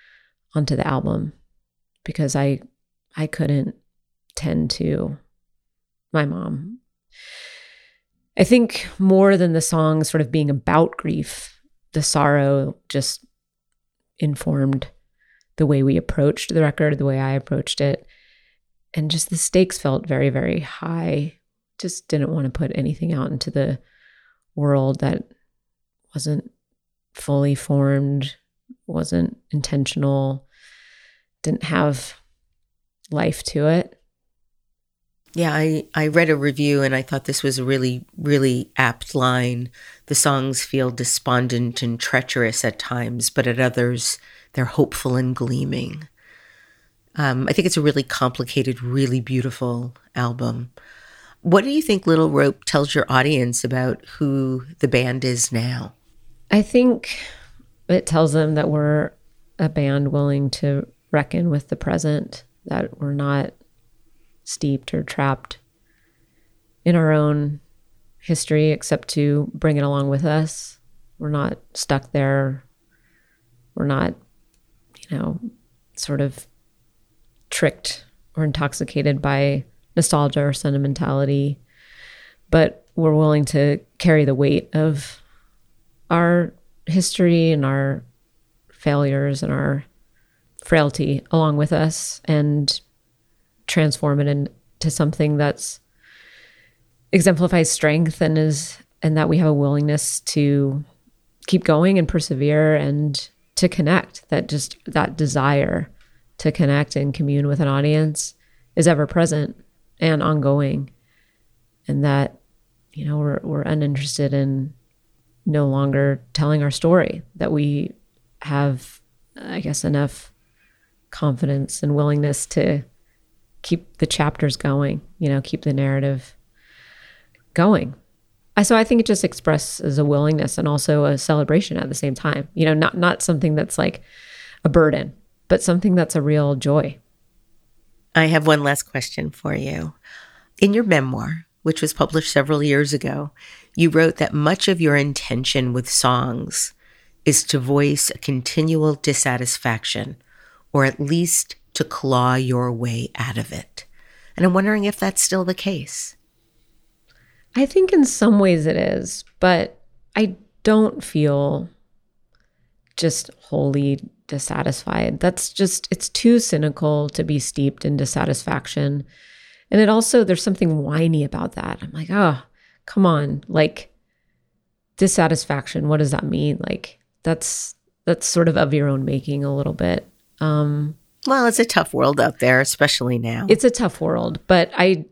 onto the album because I couldn't tend to my mom. I think more than the song sort of being about grief, the sorrow just informed the way we approached the record, the way I approached it. And just the stakes felt very, very high. Just didn't want to put anything out into the world that wasn't fully formed, wasn't intentional, didn't have life to it. Yeah, I read a review and I thought this was a really, really apt line. The songs feel despondent and treacherous at times, but at others, they're hopeful and gleaming. I think it's a really complicated, really beautiful album. What do you think Little Rope tells your audience about who the band is now? I think it tells them that we're a band willing to reckon with the present, that we're not steeped or trapped in our own history except to bring it along with us. We're not stuck there. We're not, sort of tricked or intoxicated by nostalgia or sentimentality, but we're willing to carry the weight of our history and our failures and our frailty along with us and transform it into something that's exemplifies strength and that we have a willingness to keep going and persevere and to connect. That desire to connect and commune with an audience is ever present and ongoing, and that we're uninterested in no longer telling our story, that we have, I guess, enough confidence and willingness to keep the chapters going, keep the narrative going. So I think it just expresses a willingness and also a celebration at the same time, not something that's like a burden, but something that's a real joy. I have one last question for you. In your memoir, which was published several years ago, you wrote that much of your intention with songs is to voice a continual dissatisfaction, or at least to claw your way out of it. And I'm wondering if that's still the case. I think in some ways it is, but I don't feel just wholly dissatisfied. It's too cynical to be steeped in dissatisfaction. And it also, there's something whiny about that. I'm like, oh, come on. Like, dissatisfaction, what does that mean? Like, that's sort of your own making a little bit. Well, it's a tough world out there, especially now. It's a tough world, but I,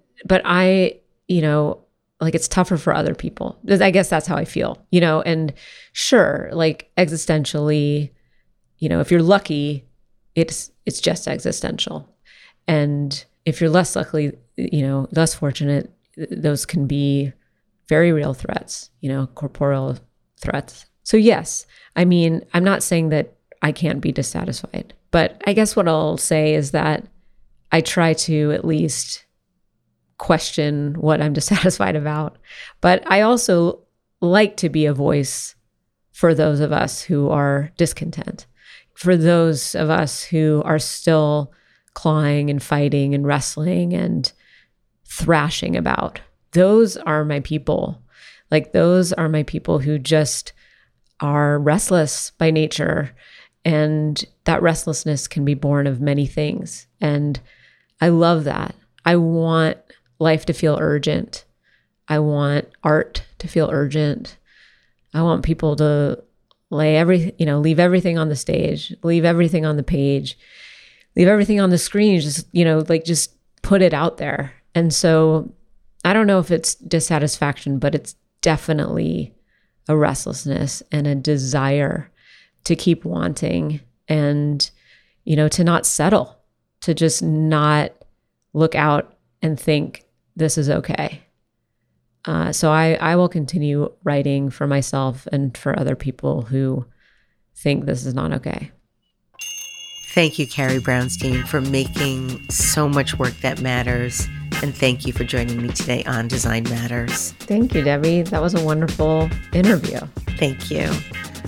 like, it's tougher for other people. I guess that's how I feel, and sure, like existentially, if you're lucky, it's just existential. And if you're less lucky, less fortunate, those can be very real threats, corporeal threats. So yes, I'm not saying that I can't be dissatisfied, but I guess what I'll say is that I try to at least question what I'm dissatisfied about. But I also like to be a voice for those of us who are discontent, for those of us who are still clawing and fighting and wrestling and thrashing about. Those are my people. Like, those are my people who just are restless by nature. And that restlessness can be born of many things. And I love that. I want life to feel urgent. I want art to feel urgent. I want people to leave everything on the stage, leave everything on the page, leave everything on the screen, just put it out there. And so I don't know if it's dissatisfaction, but it's definitely a restlessness and a desire to keep wanting and, to not settle, to just not look out and think this is okay. So I will continue writing for myself and for other people who think this is not okay. Thank you, Carrie Brownstein, for making so much work that matters. And thank you for joining me today on Design Matters. Thank you, Debbie. That was a wonderful interview. Thank you.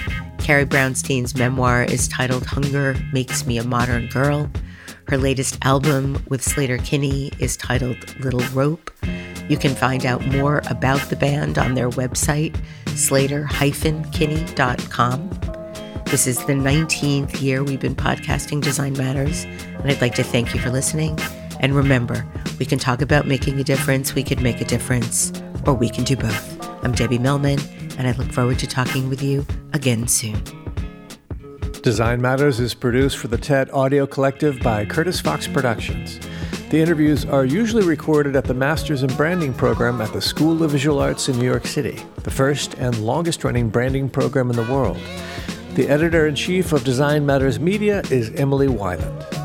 Carrie Brownstein's memoir is titled Hunger Makes Me a Modern Girl. Her latest album with Sleater-Kinney is titled Little Rope. You can find out more about the band on their website, slater-kinney.com. This is the 19th year we've been podcasting Design Matters, and I'd like to thank you for listening. And remember, we can talk about making a difference, we could make a difference, or we can do both. I'm Debbie Millman, and I look forward to talking with you again soon. Design Matters is produced for the TED Audio Collective by Curtis Fox Productions. The interviews are usually recorded at the Masters in Branding program at the School of Visual Arts in New York City, the first and longest-running branding program in the world. The editor-in-chief of Design Matters Media is Emily Weiland.